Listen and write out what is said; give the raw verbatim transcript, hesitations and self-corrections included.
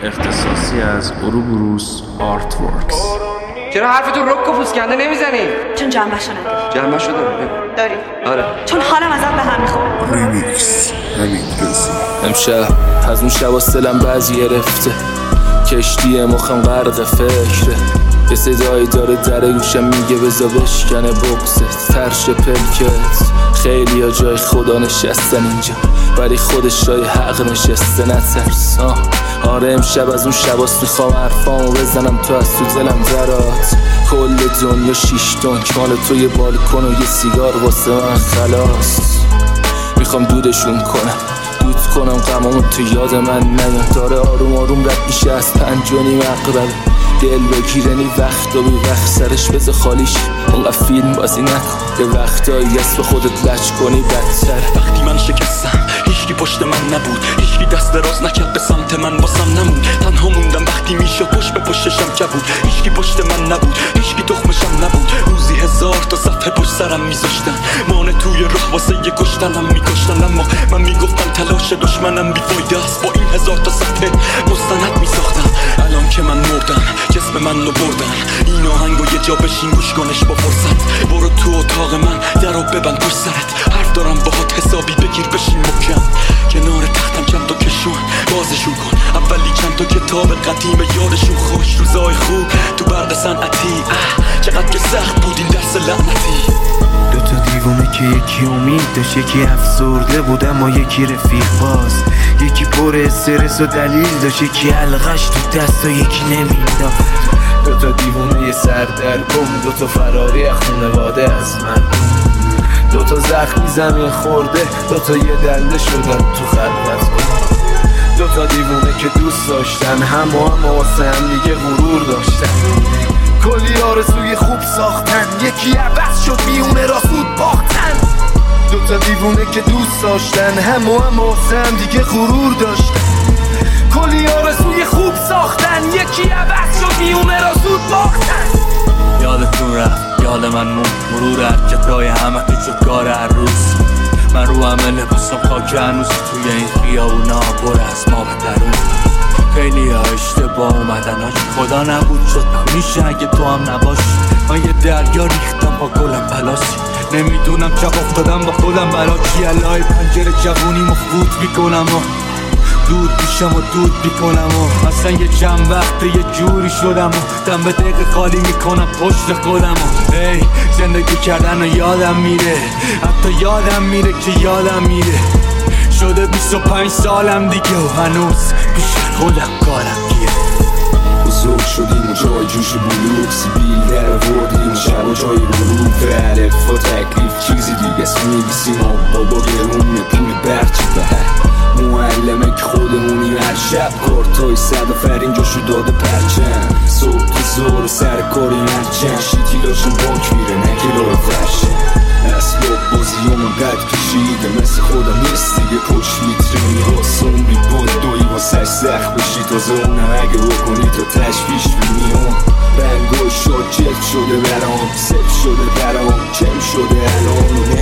اختصاصی از اوروبروس آرت ورکس. چرا حرفتون رک و پوسکنده نمیزنی؟ چون جنبشو نداری. جنبشو دارم. داریم. آره. چون حالم ازت به هم میخوره. ریمیکس همین رسی. امشب از اون شب سلم بعضی گرفته، کشتی مخم غرق فکره، یه صدایی داره در گوشم میگه بزا بشکنه بغزت ترش پلکت. خیلی ها جای خدا نشستن اینجا ولی خودش جای حق نشسته، نترس. آره امشب از اون شباست میخوام حرفامو بزنم تو از تو دلم درات. کل دنیا شیش دنک مال تو، یه بالکن و یه سیگار واسه من خلاص. میخوام دودشون کنم، دود کنم غمامو تو یاد من نیان. داره آروم آروم رد میشه از پنج و نیم عقربه، دل بگیرنی وقت و بی وقت سرش بذار خالیش. اونقدر فیلم بازی نکن، یه وقتایی از به خودت لج کنی بدتر. وقتی من شکستم هیچکی پشت من نبود، هیچکی دست دراز نکرد به سمت من، واسم نموند. تنها موندم وقتی میشد پشت به پشتشم کبود، هیچکی پشت من نبود، هیچکی تخمشم نبود. روزی هزار تا صفحه پشت سرم میذاشتن، مانه توی راه واسه یه کشتنم میکشتن. اما من میگفتم تلاش دشمنم بیفایده است، با این هزار تا صفحه مستند میساختم. الان که من مردم جسم من رو بردن، این آهنگو یه جا بشین گوش کنش با فرصت. برو تو اتاق من درو ببند پشت سرت، حرف دارم باهات حسابی بگیر بشین محکم. کنار تختم چند تا کشون بازشون کن، اولی چند تا کتاب قدیم یادشون خوش. روزای خوب تو برق صنعتی، چقدر که سخت بود این درس لعنتی. دوتا دیوونه که یکی امید داشت یکی افسرده بود، اما یکی رفیق باز، یکی پر استرس و دلیل داشت، یکی حلقش تو دست و یکی نمیداد. دوتا دیوونه یه سردرگم، دوتا فراری خونواده از من، دوتا زخمی زمین خورده، دوتا یه دنده شدن تو خلوت. دوتا دیوونه که دوست داشتن هم و هم واسه هم دیگه غرور داشتن، کلی آرزوی خوب ساختن، یکی عوض شد میونه را سود باختن. دوتا دیوونه که دوست داشتن هم و هم واسه هم دیگه غرور داشتن، کلی آرزوی خوب ساختن، یکی عوض شد میونه را سود باختن. یادتون رفت یاد من مون، مرور حرکتای همه تو شد کار هر روز. من رو همه لباسم خاک هنوز، توی این خیابونا پر از ما به درون. خیلی ها اشتباه اومدن هاش، خدا نبود شد میشه اگه تو هم نباشی. من یه دریا ریختم با گلم پلاسی، نمیدونم چپ افتادم با خودم برا چی. الهی پنجره جوونیمو فوت میکنم و دود میشم و دود میکنم و اصلا یه چند وقت یه جوری شدم و دم به دقیقه خالی میکنم پشت خودم و ای زندگی کردن و یادم میره، حتی یادم میره که یادم میره. شده بیست و پنج سالم دیگه و هنوز پیش خودم کارم گیره. بزرگ شدیم و جای جوش بلوک، سیبیل در وردیم شب و جای بلوک. علف و تکلیف چیزی دیگه س میبیسیم و بابا گرونه پول برچی به معلمه که خودمونیم. هر شب کارتای صد و فرین جاشو داده پرچم، صبح تا زور سر کاری مرچم. شیتیلاشون باک میره نکلار فرشم، اسباب بازیامون قد کشیده مثل خودم نیست دیگه. پشت میترینی ها سومری بود دوی واسش سخت بشی، تازه اونه اگه بکنی تا تشویش بینی هم. رنگای شاد جلد شده برام، سف شده برام، چم شده الان و